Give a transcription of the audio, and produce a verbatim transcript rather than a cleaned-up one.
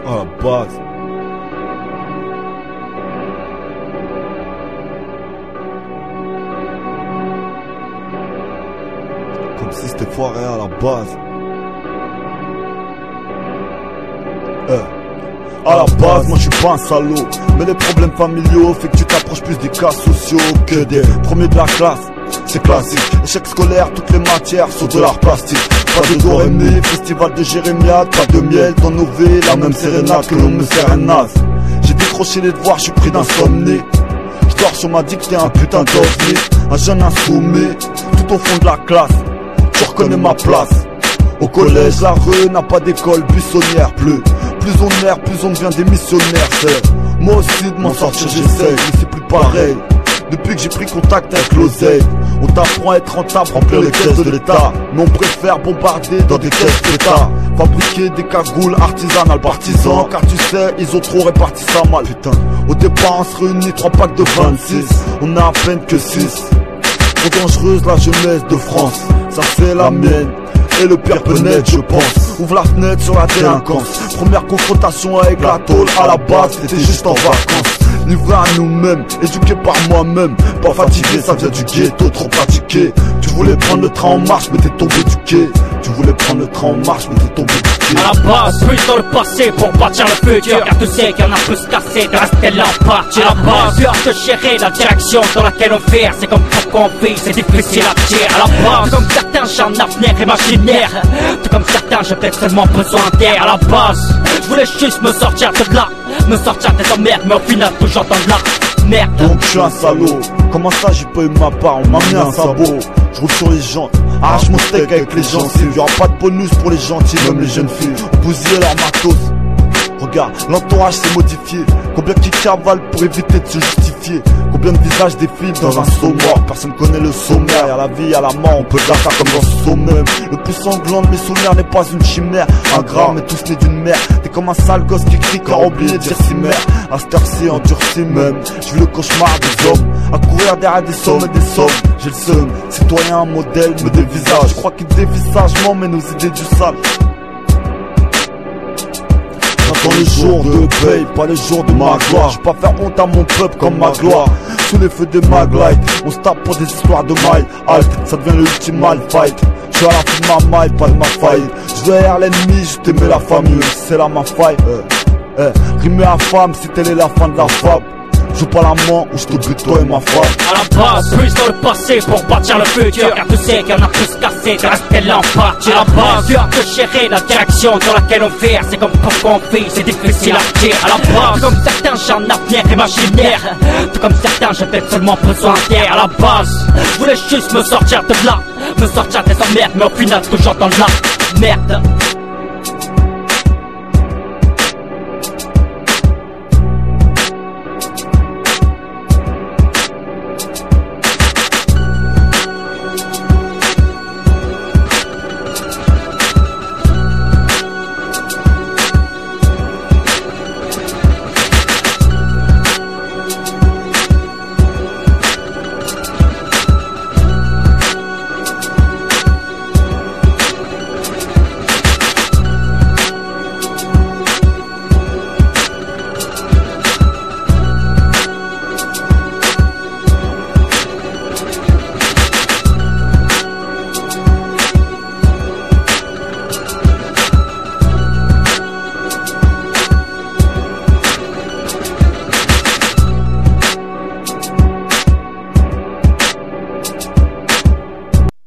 à la base. Comme si c'était foiré à la base. Euh. À la base, moi je suis pas un salaud, mais les problèmes familiaux fait que tu t'approches plus des cas sociaux que des premiers de la classe. C'est classique, échec scolaire, toutes les matières sont de l'art plastique. Pas de Dorémé, festival de Jérémiade, pas de miel, ton nové, la même sérénade que l'on me sert un naze. J'ai décroché les devoirs, je suis pris d'insomnie. Je dors sur ma dictée, un putain d'ovni, un jeune insoumis, tout au fond de la classe. Tu reconnais ma place. Au collège, la rue n'a pas d'école buissonnière. Plus, plus on erre, plus on devient des missionnaires. C'est moi aussi de m'en sortir, j'essaye, mais c'est plus pareil. Depuis que j'ai pris contact avec l'oseille, on t'apprend à être rentable, remplir les caisses de l'État. Mais on préfère bombarder dans des caisses d'État. Fabriquer des cagoules artisanales partisans, car tu sais, ils ont trop réparti ça mal. Putain, au départ on se réunit, trois packs de vingt-six. On a à peine que six. Trop dangereuse la jeunesse de France, ça c'est la mienne. Et le pire peut naître, je pense. Ouvre la fenêtre sur la délinquance. Première confrontation avec la tôle, à la base c'était juste en vacances. Livré à nous-mêmes, éduqué par moi-même. Pas fatigué, ça vient du ghetto, trop pratiqué. Tu voulais prendre le train en marche, mais t'es tombé du quai. Tu voulais prendre le train en marche, mais t'es tombé du quai. À la base, plus dans le passé pour bâtir le futur. Car tu sais qu'il y en a peu se casser, de rester là en partie. À la base, peur de gérer la direction dans laquelle on fait. C'est comme pour qu'on vit, c'est difficile à tirer. À la base, tout comme certains, j'ai un avenir imaginaire. Tout comme certains, j'ai peut-être seulement besoin d'air. À la base, je voulais juste me sortir de là, me sortir des emmerdes, mais au final toujours dans la merde. Donc je suis un salaud, comment ça j'ai pas eu ma part, on m'a mis un sabot. Je roule sur les jantes, arrache mon steak avec les gentils. Y'aura pas de bonus pour les gentils, même les jeunes filles on bousille leur matos. Regarde, l'entourage s'est modifié. Combien qui cavalent pour éviter de se justifier. Combien de visages défilent dans un saut mort. Personne connaît le sommaire, y'a la vie, y'a la mort. On peut faire ça comme dans ce saut même. Le plus sanglant de mes souvenirs n'est pas une chimère. Un gras mais tous nés d'une mère. T'es comme un sale gosse qui crie car oublié de dire si mère. À cette heure-ci endurci même. J'ai vu le cauchemar des hommes à courir derrière des sommes et des sommes. J'ai le seum, citoyen, modèle, me dévisage. Je crois qu'il dévise sagement mais nos idées du sale. J'attends les jours de paye, pas les jours de ma gloire. J'vais pas faire honte à mon peuple comme ma gloire. Sous les feux des maglites, on se tape pour des histoires de mailles. Halt, ça devient l'ultime fight. J'suis à la fin de ma maille, pas de ma faille. J'vers l'ennemi, j't'aimais la famille, c'est là ma faille. Eh, eh, rimer à femme, si telle est la fin de la fable. Je pas l'amant ou je te bute toi et ma femme. À la base, plus dans le passé pour bâtir le futur. Car tu sais qu'il y en a plus cassé, de rester là en partie. À la base, peur de gérer la direction dans laquelle on vire. C'est comme pour qu'on vit, c'est difficile à dire. À la base, tout comme certains, j'ai un avenir imaginaire. Tout comme certains, j'ai peut-être seulement besoin d'air. À la base, je voulais juste me sortir de là, me sortir des emmerdes, mais au final toujours dans la merde.